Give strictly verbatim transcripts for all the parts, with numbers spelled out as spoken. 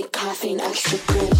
caffeine extra good.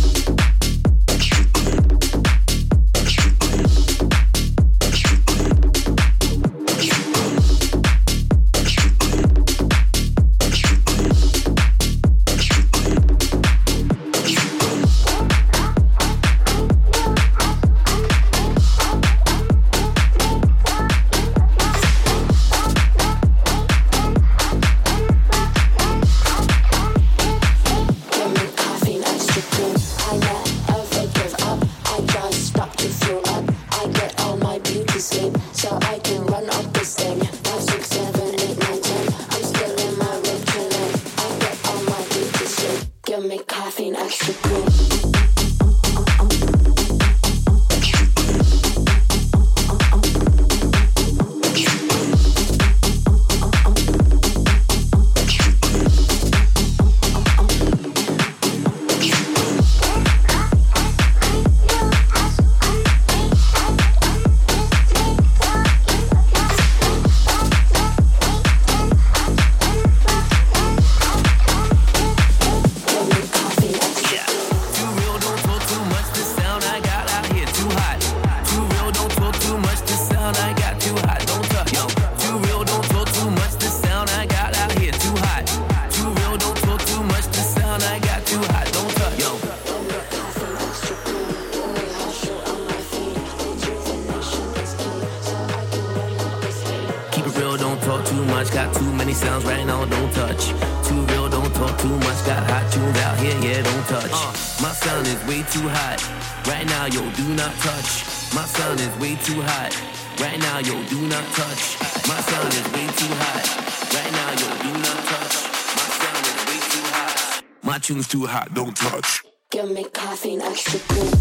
Tune's too hot, don't touch. Give me caffeine extra good.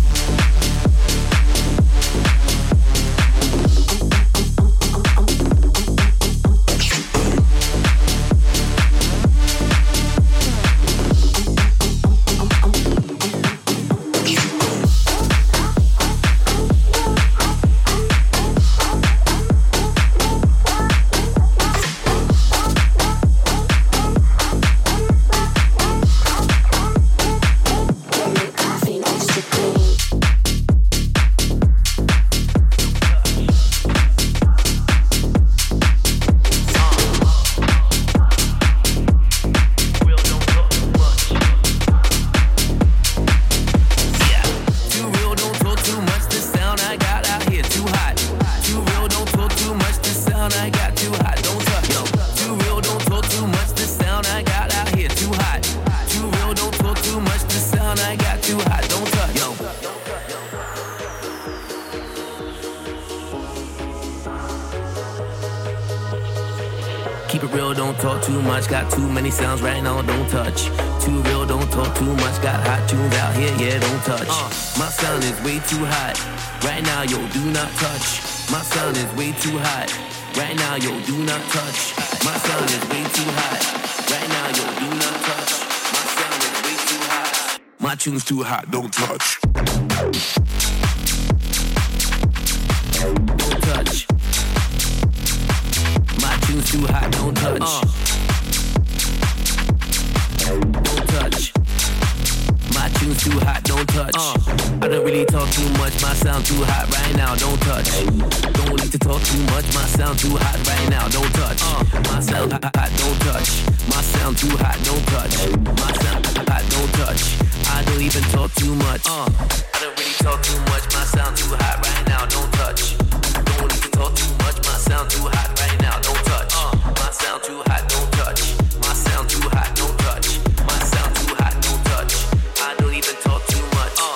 Got too many sounds right now, don't touch. Too real, don't talk too much. Got hot tunes out here, yeah, don't touch. Uh, my sound is way too hot. Right now, yo, do not touch. My sound is way too hot. Right now, yo, do not touch. My sound is way too hot. Right now, yo, do not touch. My sound is way too hot. My tune's too hot, don't touch. Don't touch. My tune's too hot, don't touch. Uh. Don't touch. My tune's too hot, don't touch. Uh, I don't really talk too much, my sound too hot right now, don't touch. Don't need to talk too much, my sound too hot right now, don't touch. Uh, my sound hot, hot, don't touch. My sound too hot, don't touch. My sound hot, hot, don't touch. I don't even talk too much. Uh, I don't really talk too much, my sound too hot right now, don't touch. Don't need to talk too much, my sound too hot right now, don't touch. Uh, my sound too hot, don't touch. My sound too hot, don't touch. My sound too hot, don't touch. I don't even talk too much. Uh.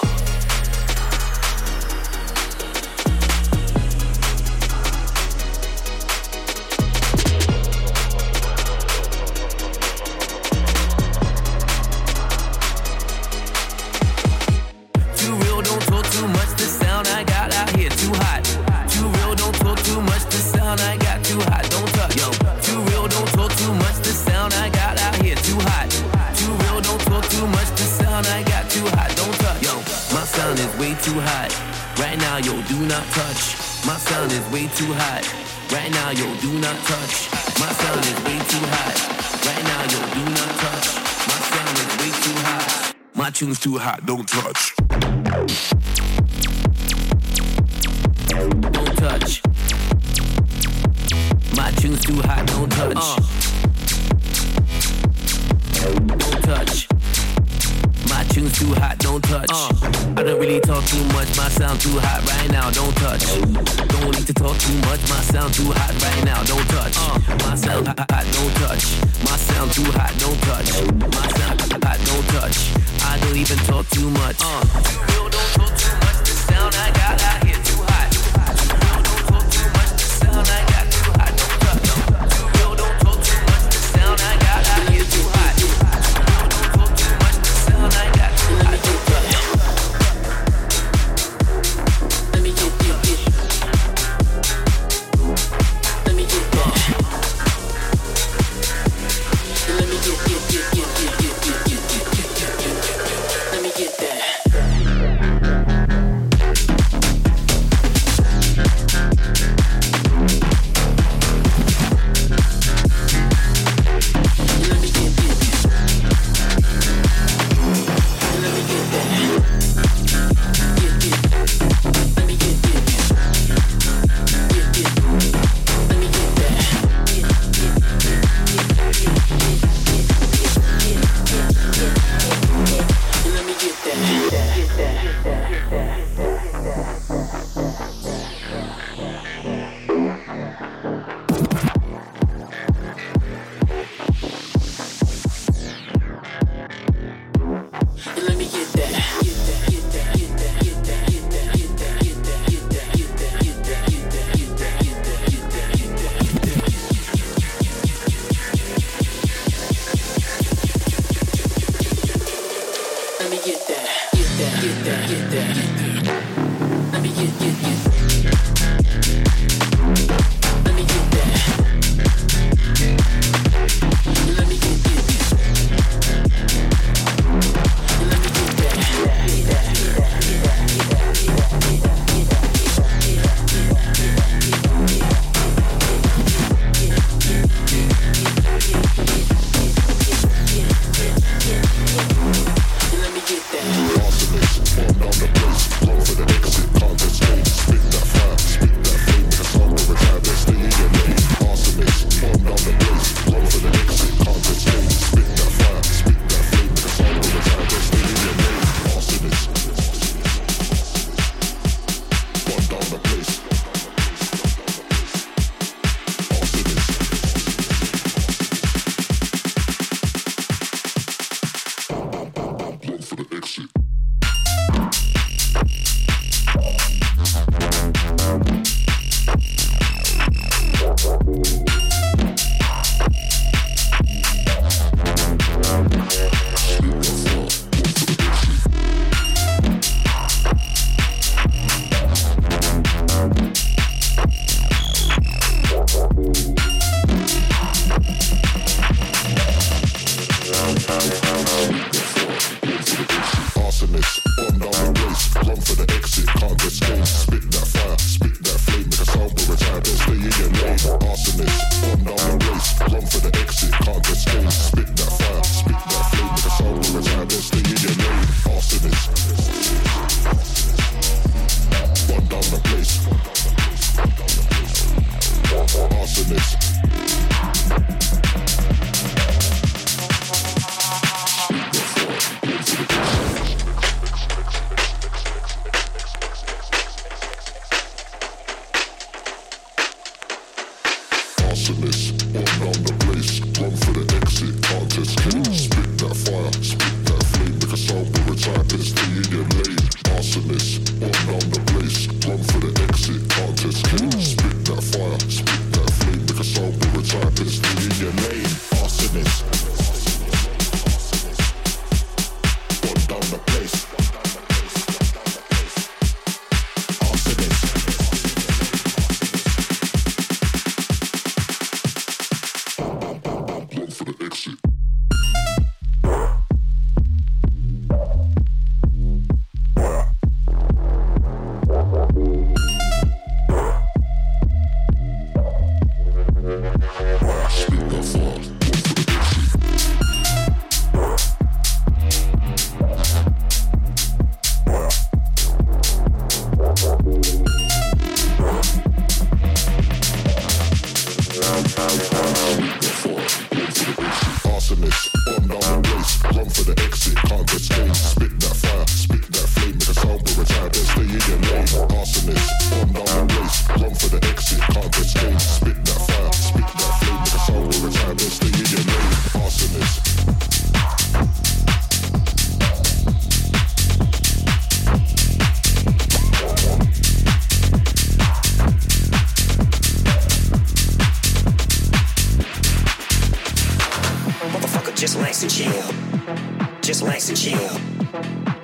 Too real, don't talk too much. The sound I got out here too hot. Too real, don't talk too much. The sound I got too hot. Don't touch. Yo, too real, don't talk too much. The sound I got out here too hot. Too real, don't talk too much. The sound I got too hot. Don't touch. Yo, my sound is way too hot. Right now, yo, do not touch. My sound is way too hot. Right now, yo, do not touch. My sound is way too hot. Right now, yo, do not touch. My sound is way too hot. My tune's too hot, don't touch. Don't touch. My tune's too hot, don't touch. Uh. Don't touch. My tune's too hot, don't touch. Uh. I don't really talk too much, my sound too hot right now, don't touch. Don't need to talk too much, my sound too hot right now, don't touch. Uh. My sound hot, hot, don't touch. My sound too hot, don't touch. My sound hot, hot, don't touch. I don't even talk too much. Uh. You real don't talk too much, the sound I got out here too hot. You real don't talk too much, the sound I got too hot, don't touch. You real don't talk too much, the sound I got out here too hot. You real don't talk too much, the sound I got too hot, don't touch. Let me get, get, get. Let me get that. Let me get, get, get, get, get, get, get, get, get, get, get. Let me get that.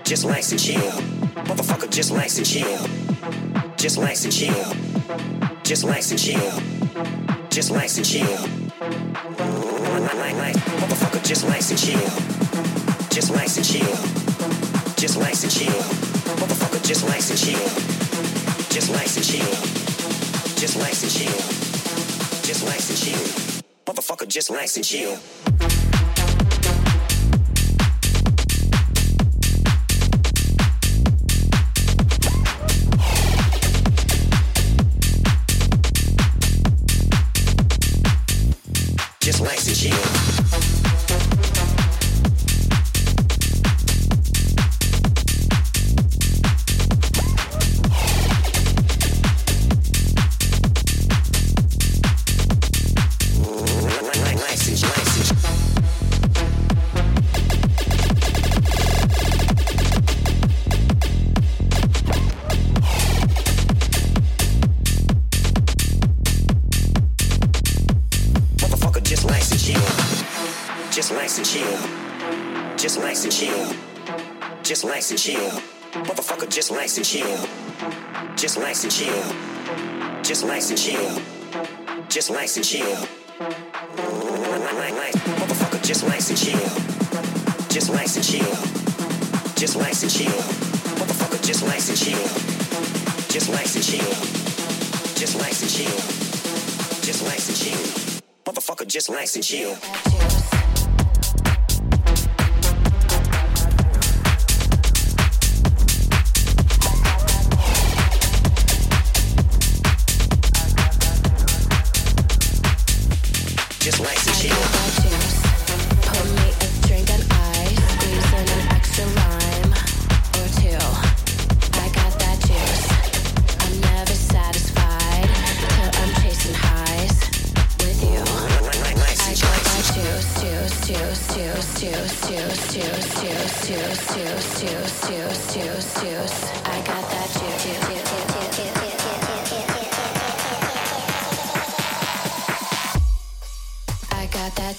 just likes to chill. Motherfucker just likes to chill. Just likes to chill. Just likes to chill. Just likes to chill. Motherfucker just likes to chill. Just likes to chill. Just likes to chill. Motherfucker just likes to chill. Just likes to chill. Just likes to chill. Just likes to chill. Motherfucker just likes to chill. Just likes to chill. Just likes to chill. Motherfucker just likes to chill. Just likes to chill. Just likes to chill. Just likes to chill. Motherfucker just likes to chill. Just likes to chill. Just likes to chill. Motherfucker just likes to chill. Just likes to chill. Just likes to chill. Just likes to chill. Motherfucker just likes to chill. Just likes to chill. Pour me a drink and ice, squeeze in an extra lime or two. I got that juice. I'm never satisfied till I'm chasing highs with you. I got that juice, juice, juice, juice, juice, juice, juice, juice, juice, juice, juice, juice, juice, juice. I got that juice, juice, juice, juice, juice. Got that.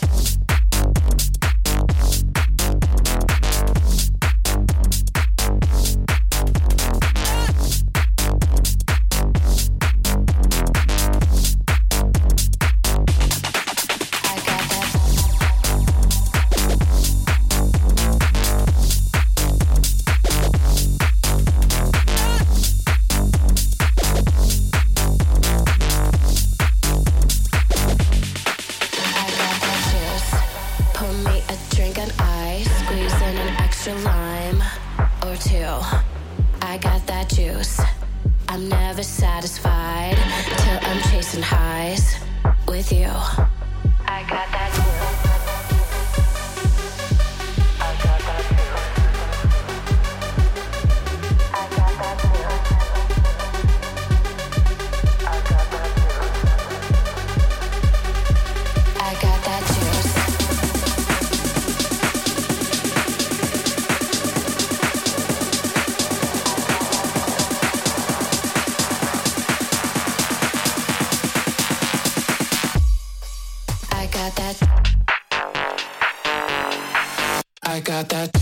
I got that.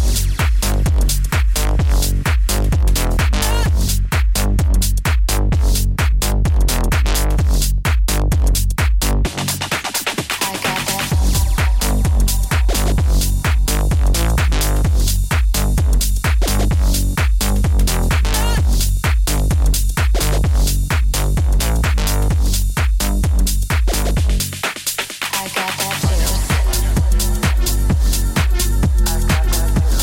I got that juice.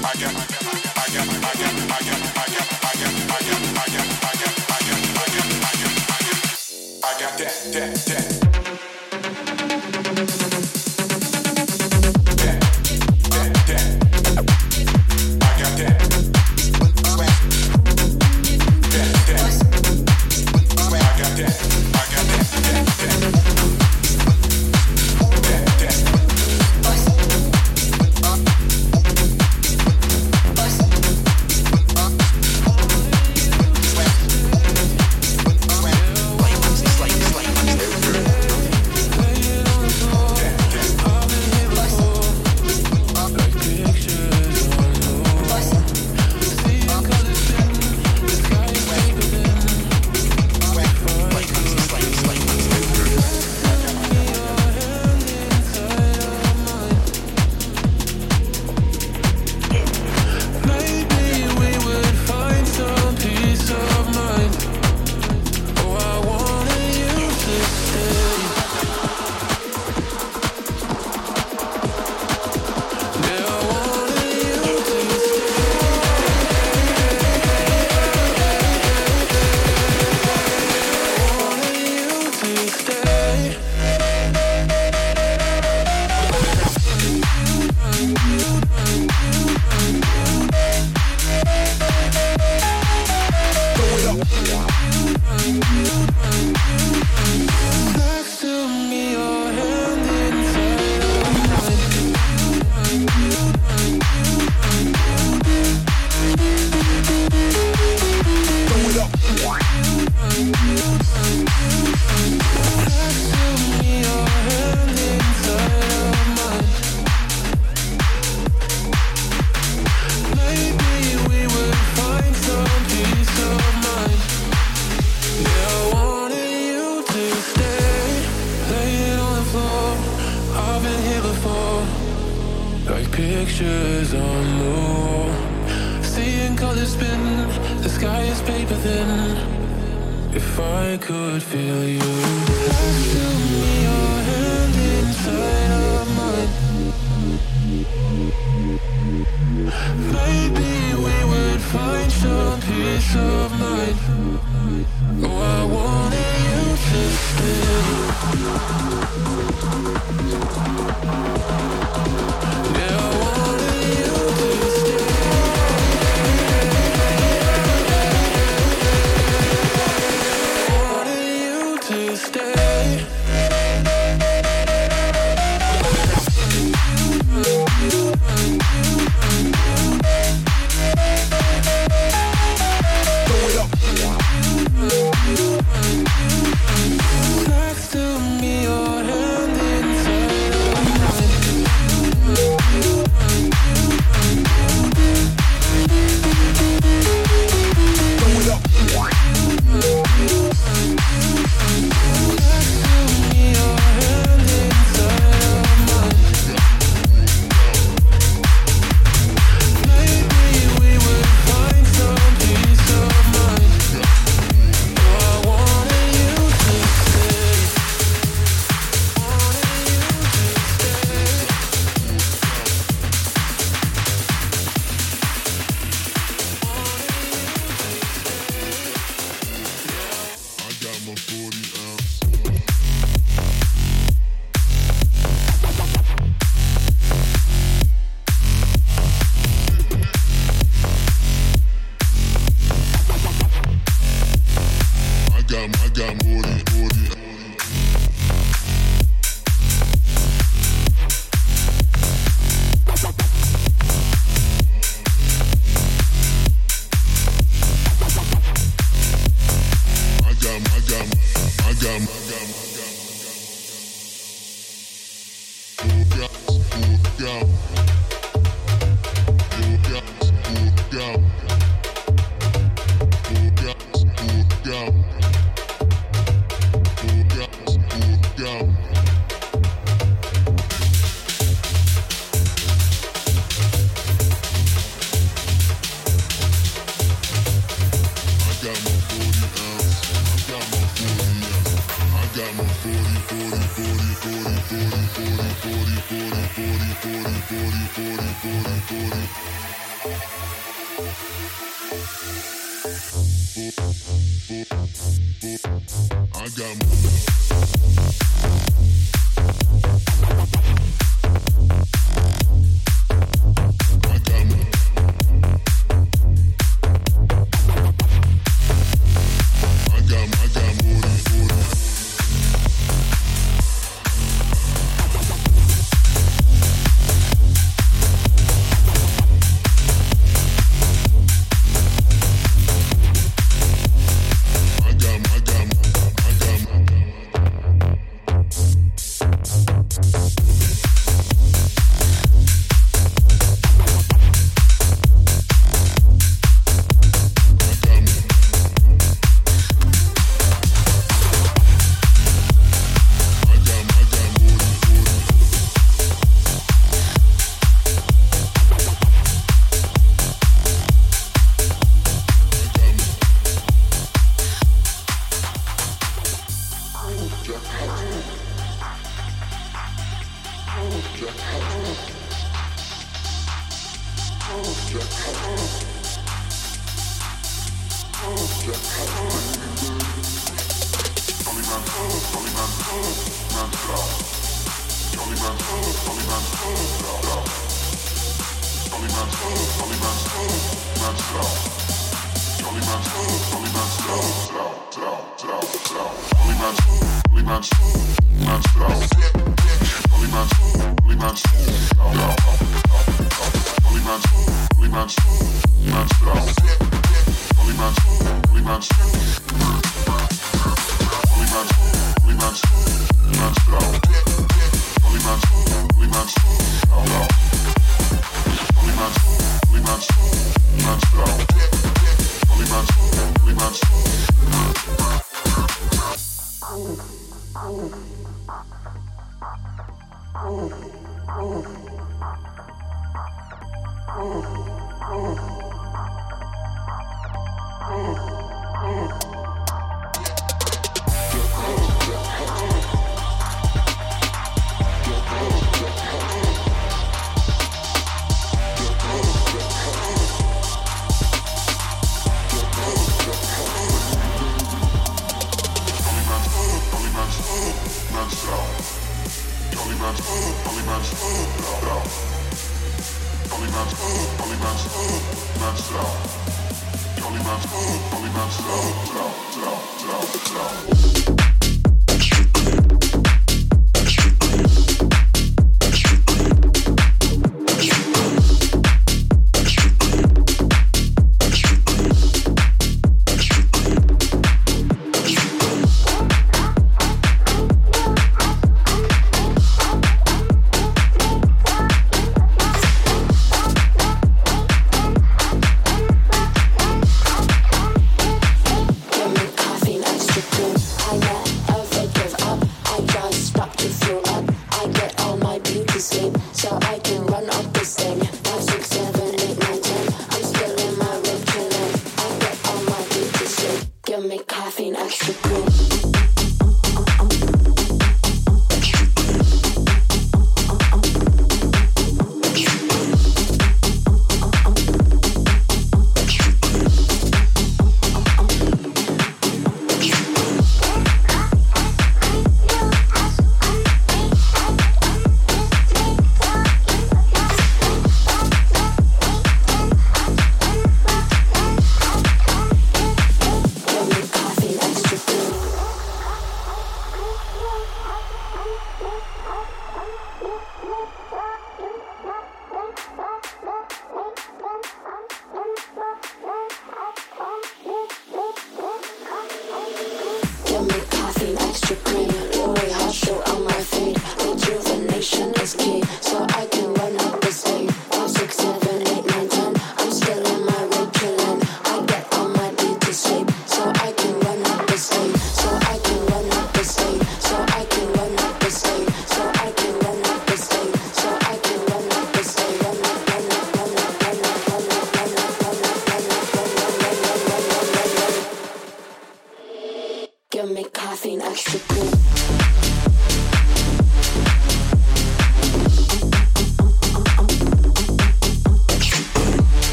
forty, forty, forty, forty, forty, forty, forty, forty, forty,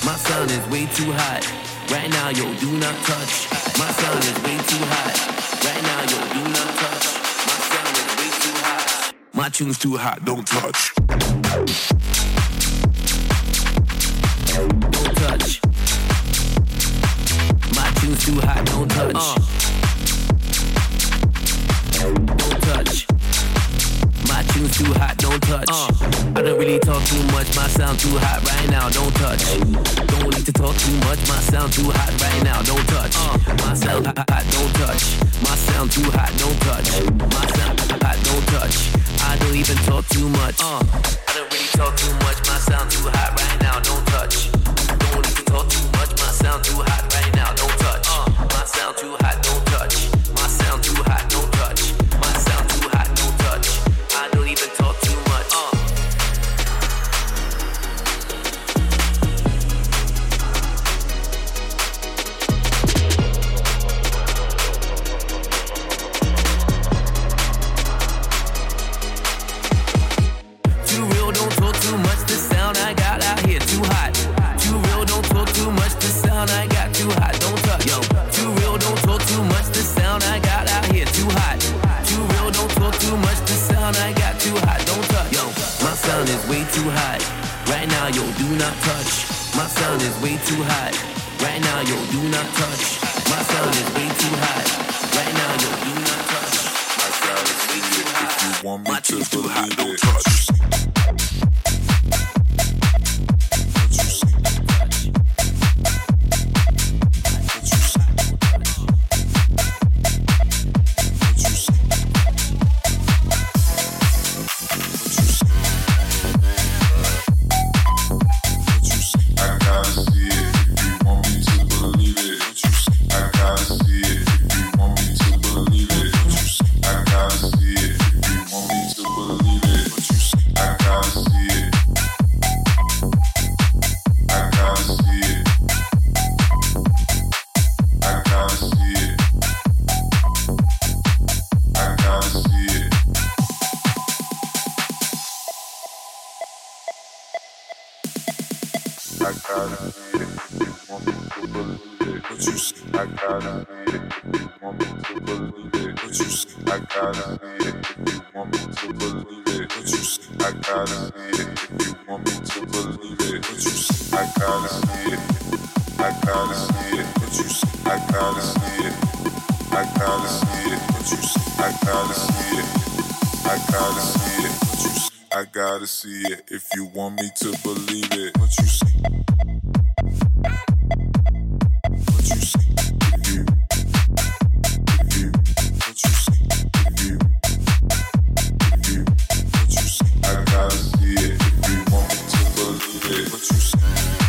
My sound is way too hot. Right now, yo, do not touch. My sound is way too hot. Right now, yo, do not touch. My sound is way too hot. My tune's too hot, don't touch. Don't touch. My tune's too hot, don't touch. Uh. Don't touch. My tune's too hot, don't touch. Uh. I don't really talk too much, my sound too hot right now, don't touch. Don't need to talk too much, my sound too hot right now, don't touch. Uh. My sound hot, hot, don't touch. My sound too hot, don't touch. My sound hot, hot, don't touch. I don't even talk too much. Uh. I don't really talk too much, my sound too hot right now, don't touch. Don't need to talk too much, my sound too hot right now, don't touch. Uh. My sound too hot, don't touch. My sound too hot, don't touch. My sound too hot, don't touch. I don't even talk too much. Uh. Too real, don't talk too much. The sound I got out here too hot. Too real, don't talk too much. The sound I got too hot. Don't touch. Yo. Too real, don't talk too much. The sound I got out here too hot. Too real, don't talk too much. The sound I got too hot. Don't touch. Yo. My sound is way too hot. Right now, yo, do not touch. My sound is way too hot. Right now, yo, do not touch. My sound is way too hot. Right now, yo, do not touch. I gotta see it if you want me My to tune's too believe hot, don't it. touch. I gotta see it if you want me to believe it. What you see? What you see? If you, if you, what you see? If you, if you, what you see? I gotta see it if you want me to believe it. What you see?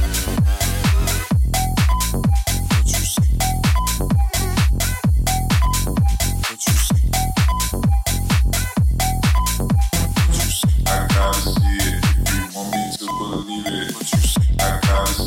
What you see? What you see? I gotta see it if you want me to believe it. What you see? I gotta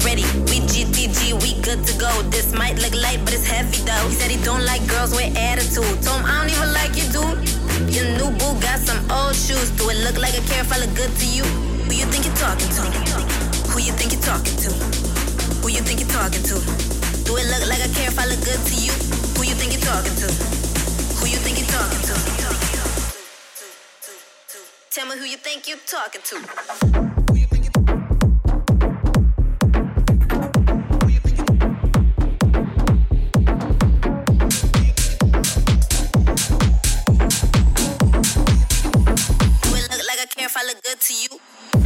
ready. We G T G, we good to go. This might look light, but it's heavy though. He said he don't like girls with attitude. Told him I don't even like you, dude. Your new boo got some old shoes. Do it look like I care if I look good to you? Who you think you're talking to? Who you think you're talking to? Who you think you're talking to? Do it look like I care if I look good to you? Who you think you're talking to? Who you think you're talking to? Tell me who you think you're talking to. If I look good to you.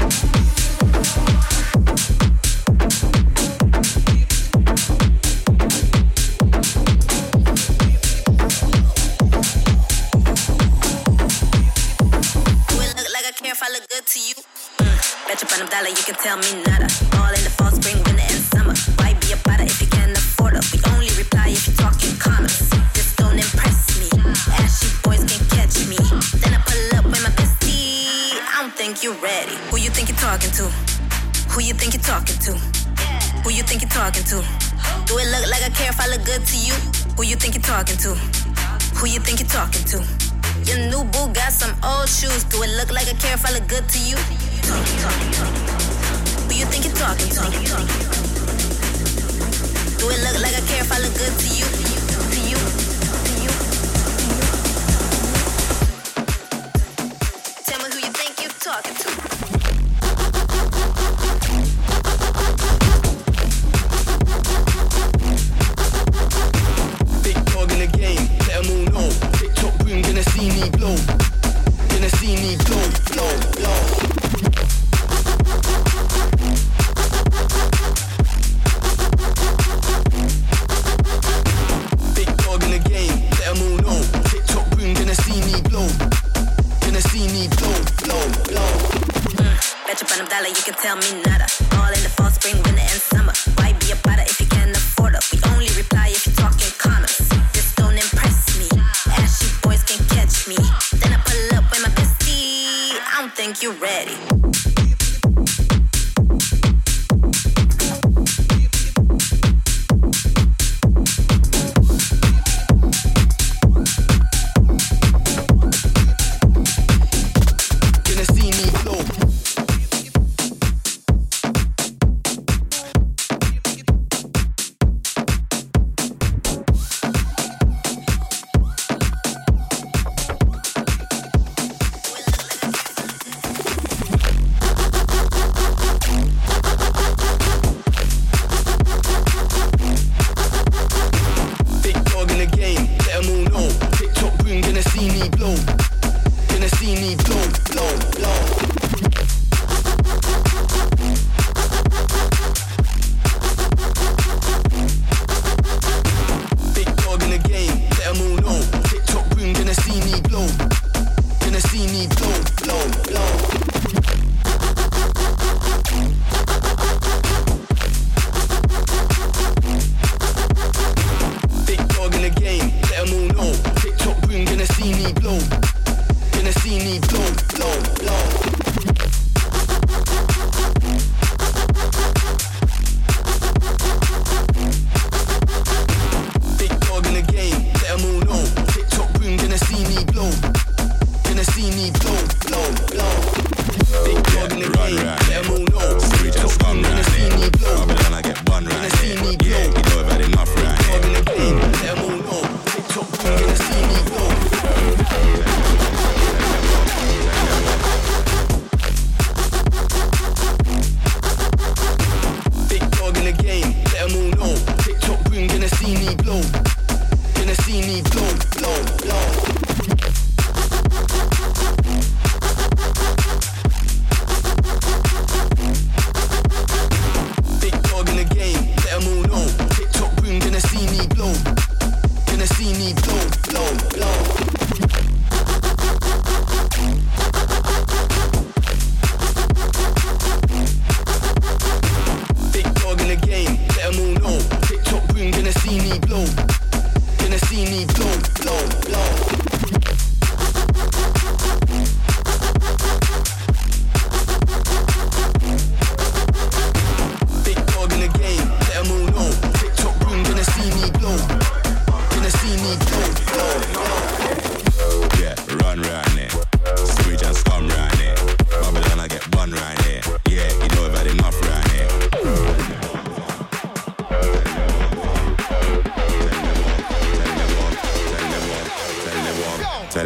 Do it look like I care if I look good to you? Mm. Bet you on them dollar, you can tell me nada. All in the fall, spring, winter, and summer. Why be a bada if you can't afford it? We only reply if you're talking commas. This don't impress me. Ashy boys can catch me. Then I pull up with my I don't think you're ready. Who you think you're talking to? Who you think you're talking to? Who you think you're talking to? Do it look like I care if I look good to you? Who you think you're talking to? Who you think you're talking to? Your new boo got some old shoes. Do it look like I care if I look good to you? Who you think you're talking to? Do it look like I care if I look good to you? To you? To you? Tell me who you think you're talking to. Big dog in the game, let them all know. TikTok boom, gonna see me blow. Gonna see me blow, blow, blow. Big dog in the game, let them all know. TikTok boom, gonna see me blow. Gonna see me blow, blow, blow. Mm, bet you on them dollar, you can tell me nada. All in the fall, spring, winter, and summer. Why be a bada if you can't afford it? We only reply if you're talking commas. This don't impress me. Ashy boys can catch me. Then I pull up with my bestie. I don't think you're ready.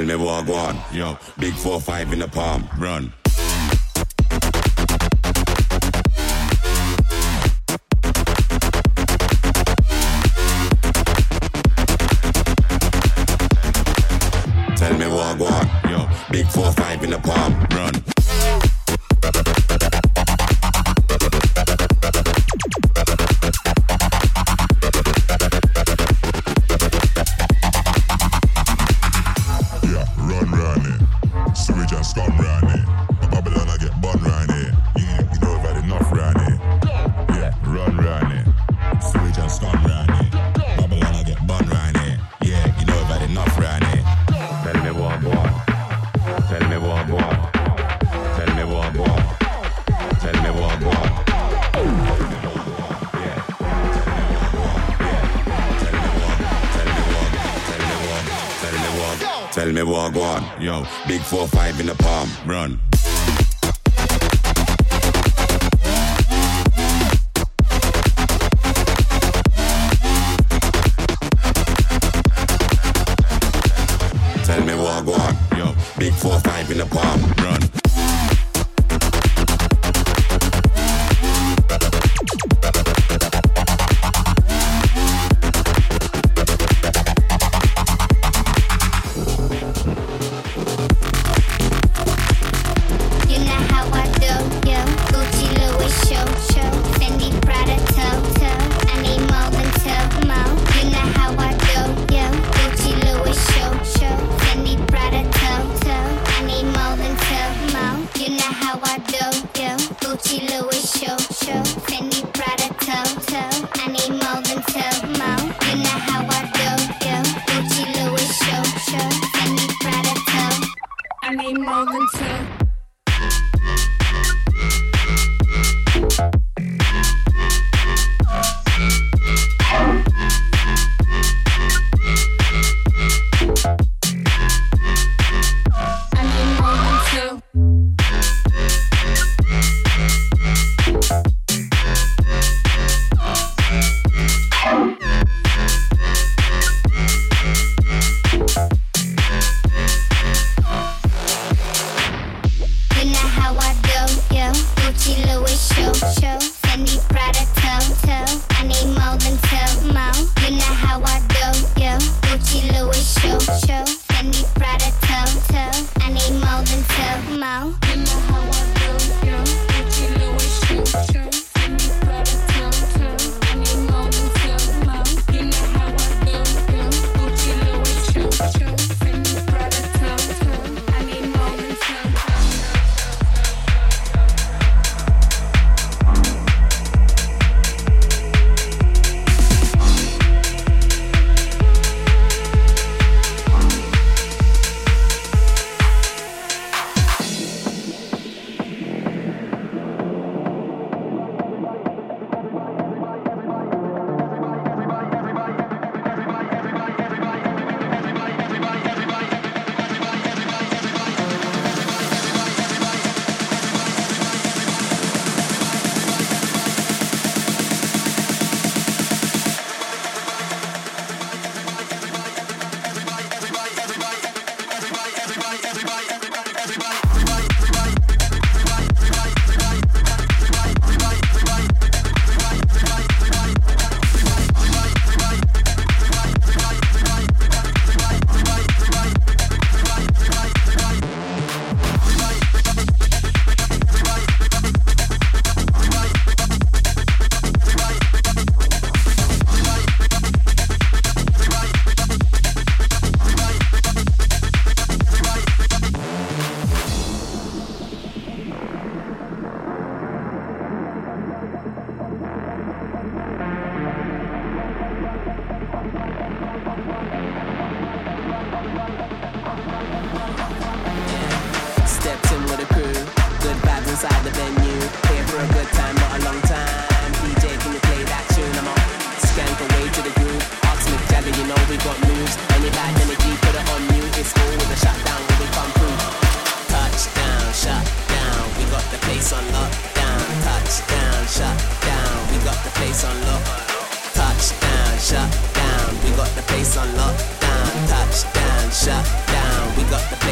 Tell me what I want. Yo, big four five in the palm. Run. Tell me what I want. Yo, big four five in the palm. Run. Tell me what I want. Yo, big four five in the palm. Run. Tell me what I want. Yo, big four five in the palm. Run.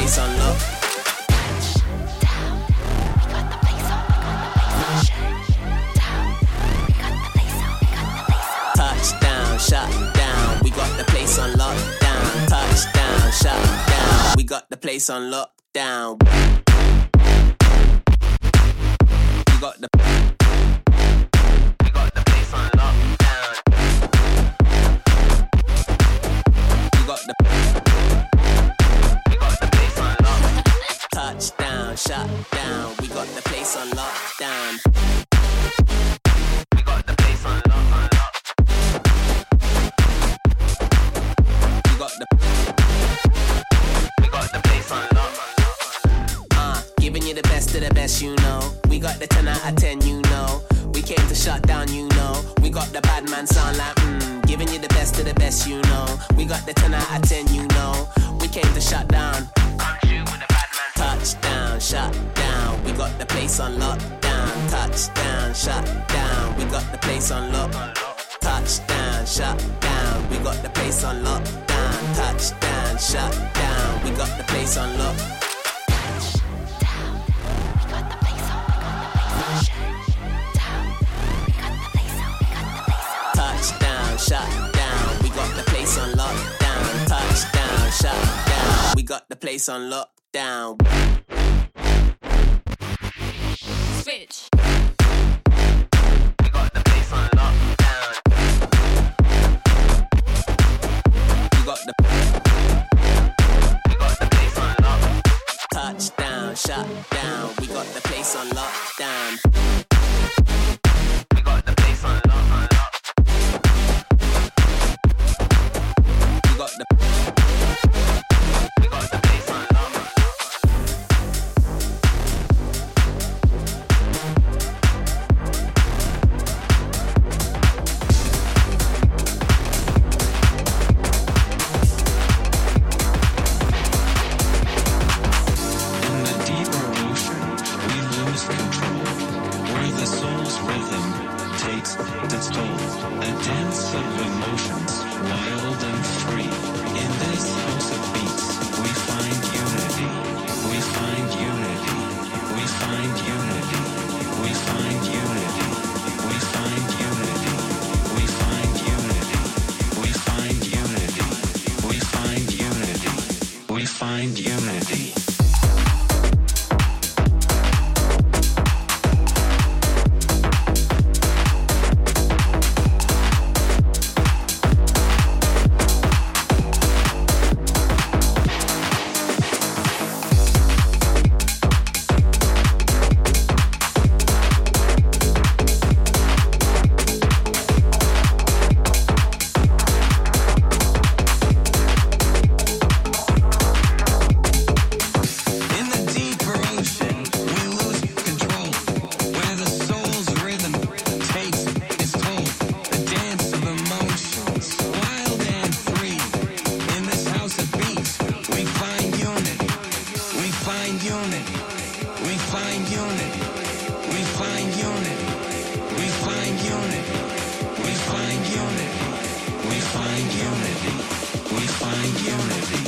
place on lock. Touchdown, shut down. We got the place on lockdown. Touchdown, shut down. We got the place on lockdown. We got the We got the place on lockdown. We got the We got the place on lock. Touchdown, shut down. We got the place on lockdown. We got the place on lock. We got the We got the place on lock. Uh, giving you the best of the best, you know. We got the ten out of ten, you know. We came to shut down, you know. We got the bad man sound like mm. Giving you the best of the best, you know. We got the ten out of ten, you know. We came to shut down. Come shoot with the bad man. Touchdown, shut down. We got the place on lockdown. Touchdown, shut down. We got the place on lock. Touchdown, shut down. We got the place on lockdown. Touchdown, shut down. We got the place on lock. Touchdown, shut down. We got the place on lockdown. Touchdown, shut down. We got the place on lockdown. Switch. We got the place on lockdown. We got the We got the place on lock. Touchdown, shut down. We got the place on lockdown. We got the place on lock. We got the We got the place on lock. In the deeper ocean, we lose control, where the soul's rhythm takes its toll. A dance of emotions, wild and free. In this house of beats, we find unity. We find unity. We find unity. We find unity. We find unity. We find unity. We find unity. We find unity. We find unity. In the deeper ocean, we lose control, where the soul's rhythm takes its toll. A dance of emotions, wild and free. In this house of beats, we find unity. We find unity. We find unity. We find unity. We find unity. We find unity. We find unity. We find unity.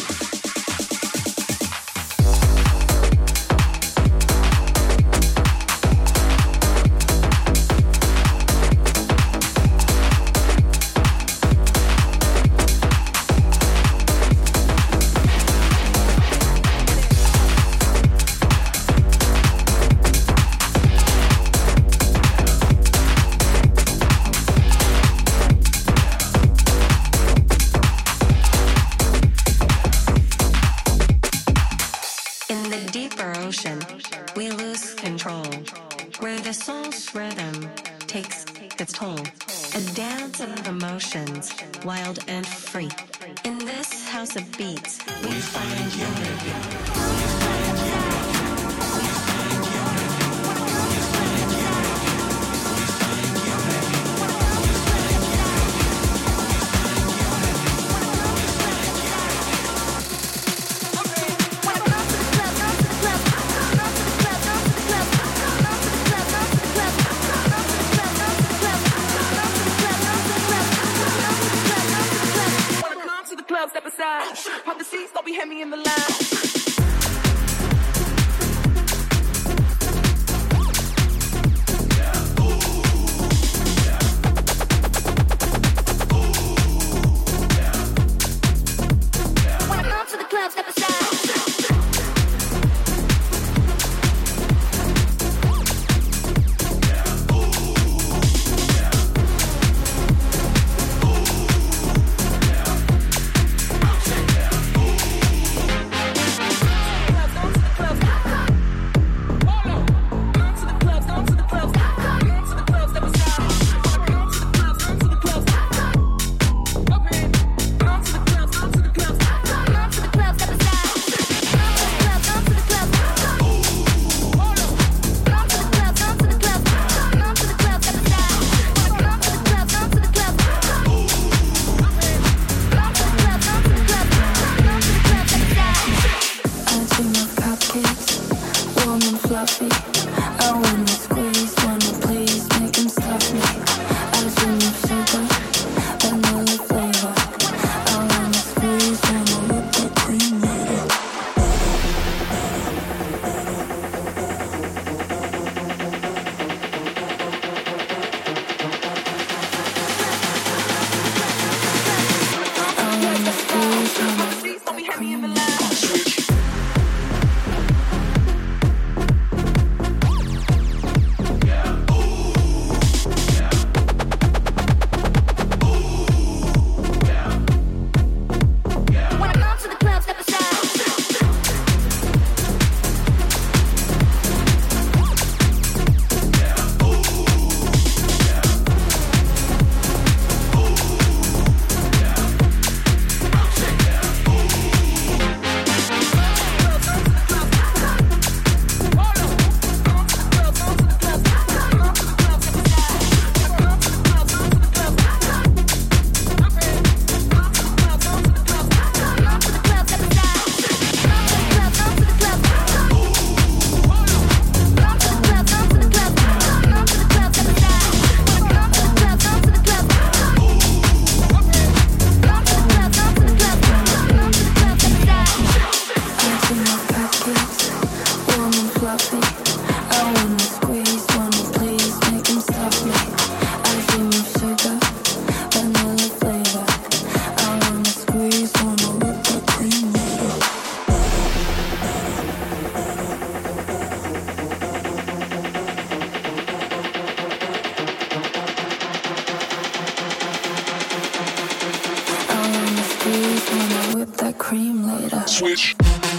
In the deeper ocean, we lose control, where the soul's rhythm takes its toll. A dance of emotions, wild and free. In this house of beats, we find unity. We find unity. We find unity. We find unity. We find unity. We find unity. Wanna come to the club, step aside. Pop the seats, don't be heavy in the line. squeeze when I whip that cream later. Switch.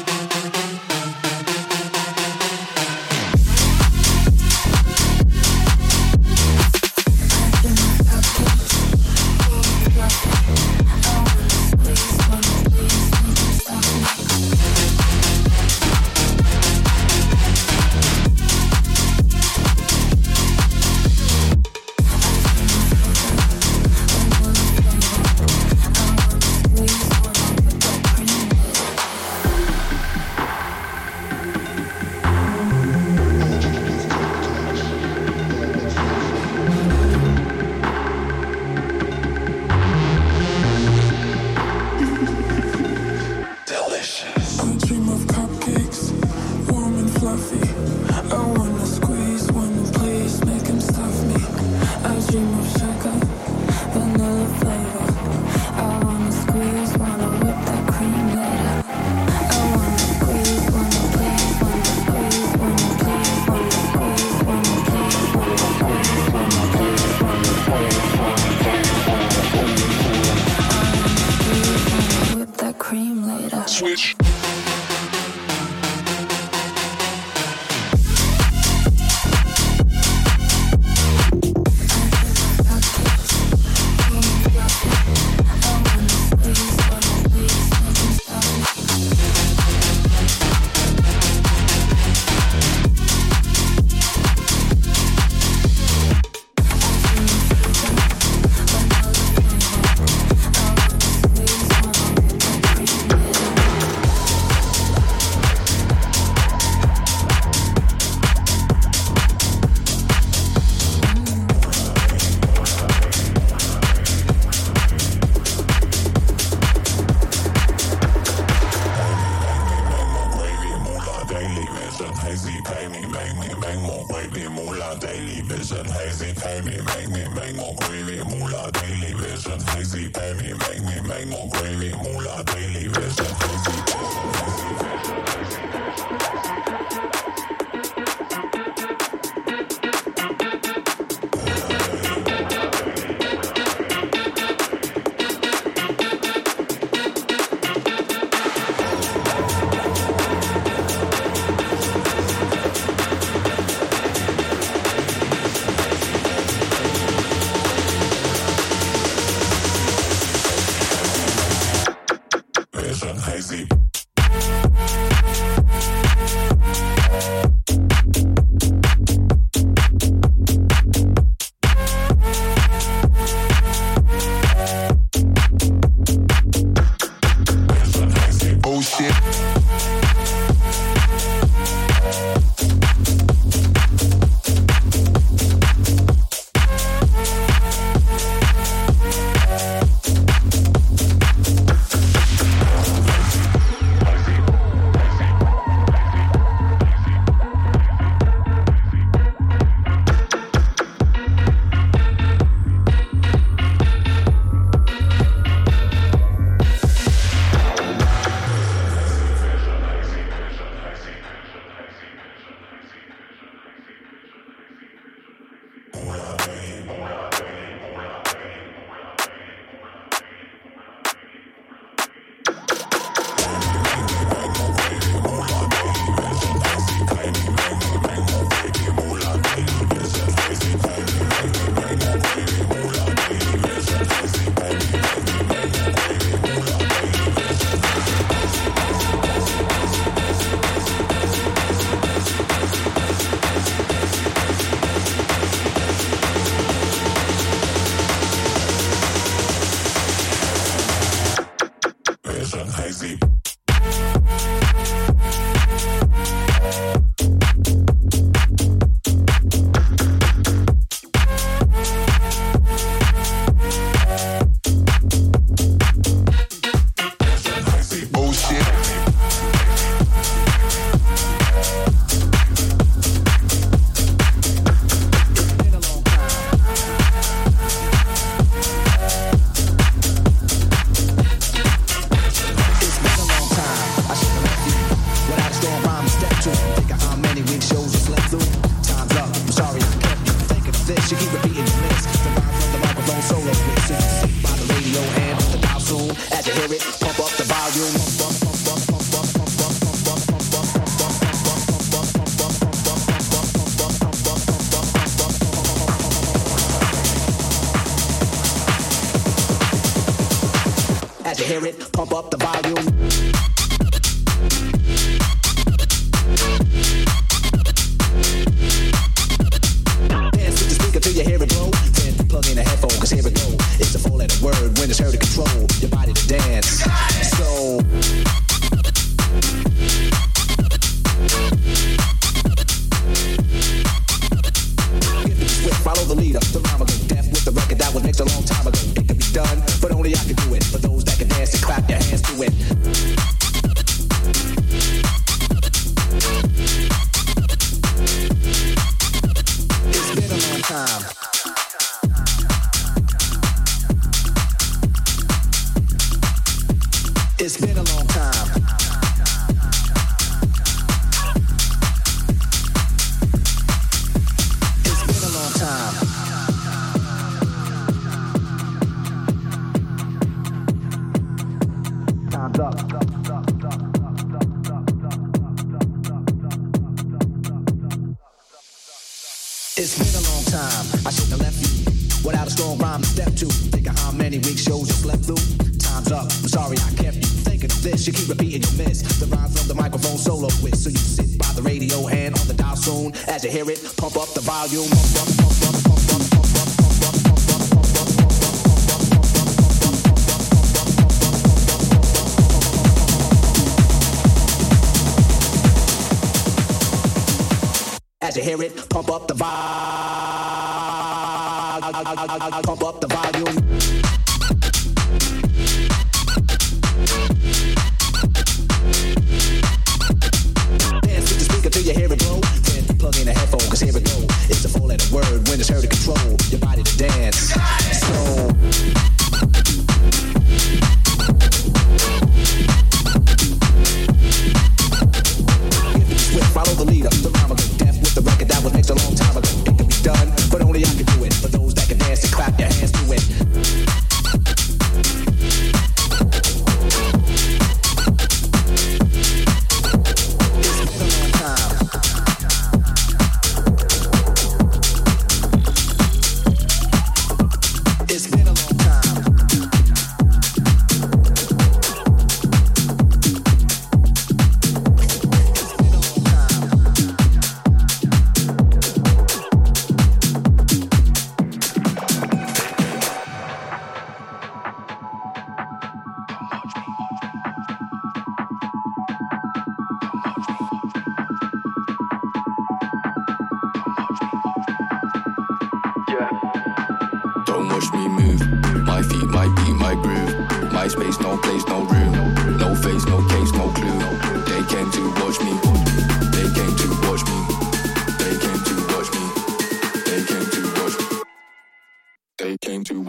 Switch. You keep repeating this. The rhymes on the microphone solo. So you sit by the radio and the dial so soon. As you hear it, pump up the volume. As you hear it, pump up the volume. Dance with the speaker till you hear it blow. Then plug in a headphone, cause here it go. It's a four-letter word when it's heard to control your body to dance. So get the swift, follow the leader. The rhyme will go deaf with the record that was mixed a long time ago. It can be done, but only I can do it. For those that can dance and clap their hands to it. It's been a long time. It's been a long time. It's been a long time. Time's up. It's been a long time. I shouldn't have left you without a strong rhyme to step to. Think of how many weeks shows you slept through. Time's up. I'm sorry I kept you thinking of this. You keep repeating your miss. The rhymes from the microphone solo with. So you sit by the radio and on the dial soon. As you hear it, pump up the volume. Pump up, pump up, pump up, pump up, pump up, pump up, pump up, pump up. As you hear it, pump up the volume. Pump up the volume. Dance with the speaker till you hear it blow. Then plug in a headphone, cause here it go. It's a four-letter word when it's heard to control your body to dance. So follow the leader, the rhyme will go deaf with the record that was mixed a long time ago. It can be done, but only I can do it. For those that can dance and clap their hands to it. It's been a long time. It's been a long time. Don't watch me move. My feet, my beat, my groove. My space, no place, no room. No face, no case, no clue. They came to watch me. They came to watch me. They came to watch me. They came to watch me. They came to.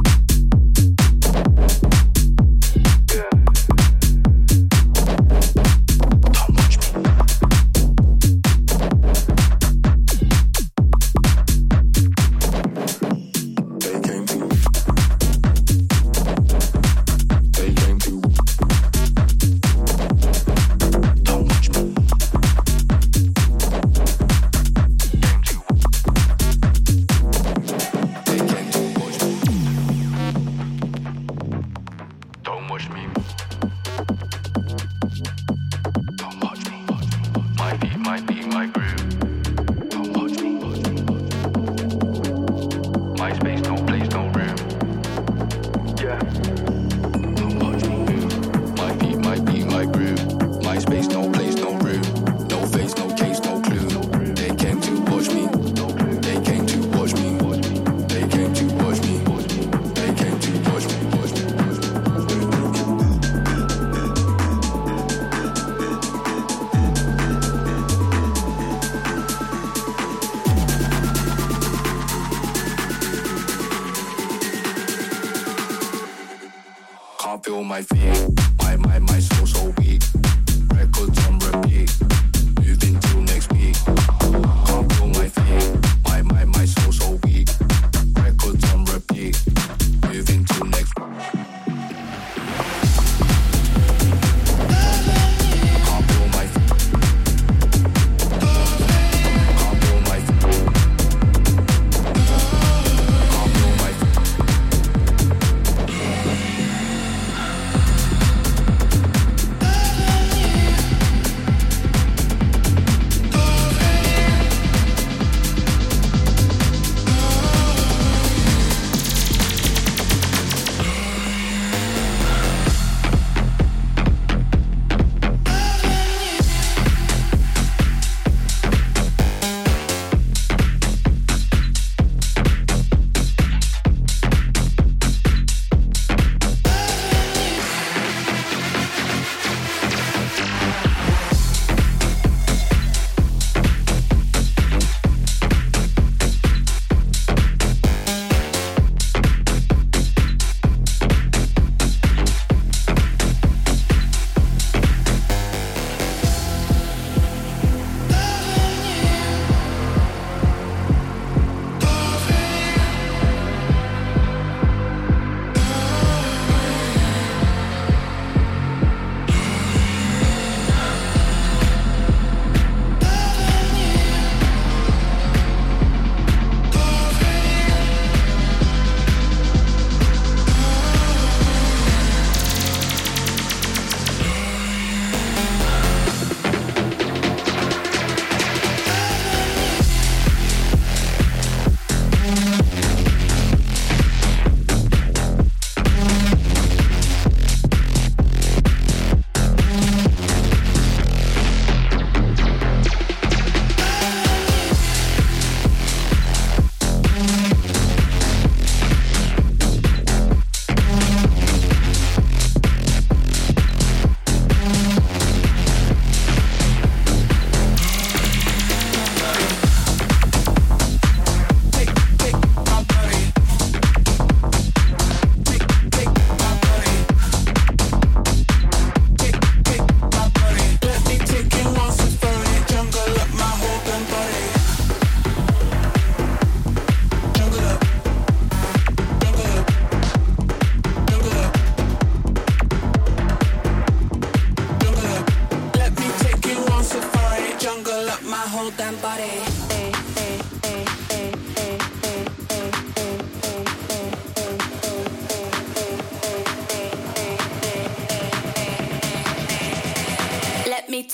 Feel my feet, my, my, my soul so weak. Records on repeat, moving till next week. Can't feel my feet, my, my, my soul so weak. Records on repeat, moving till next week.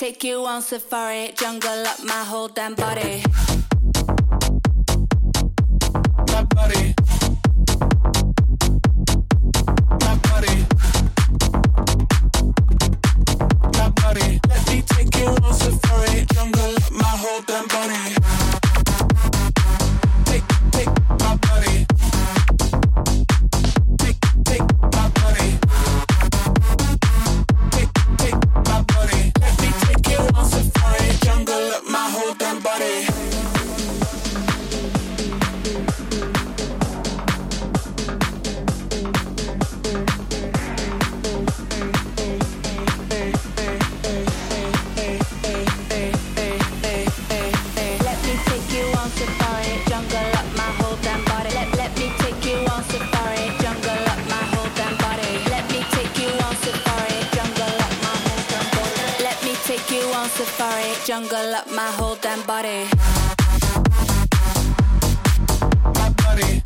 take you on safari, jungle up my whole damn body. My body. My body. My body. Let me take you on safari, jungle up my whole damn body. Take, take my body. Take, take my body. Take, take my body. Let me take you on safari, jungle up my whole damn body. Safari, jungle up my whole damn body. My body.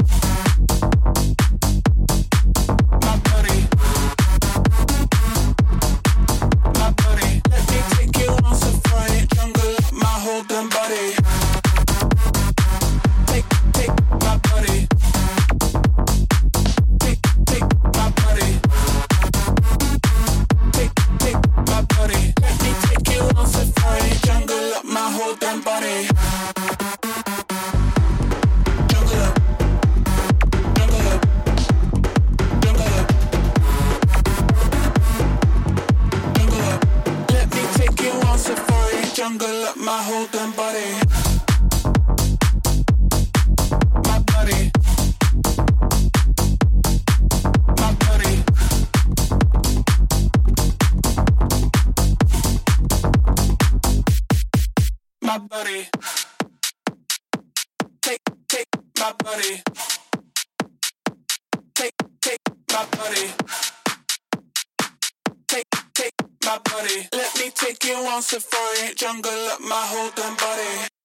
My body. My body. Let me take you on safari, jungle up my whole damn body. Take, take my body. Take, take my body. Take, take my body. Let me take you on safari, jungle up my whole damn body. Jungle up, jungle up, jungle up, jungle up. Let me take you on safari, jungle up my whole damn body. My body. My body. My body. Take, take my body. Take, take my body. Take, take my body. Let me take you on safari, jungle up my whole damn body.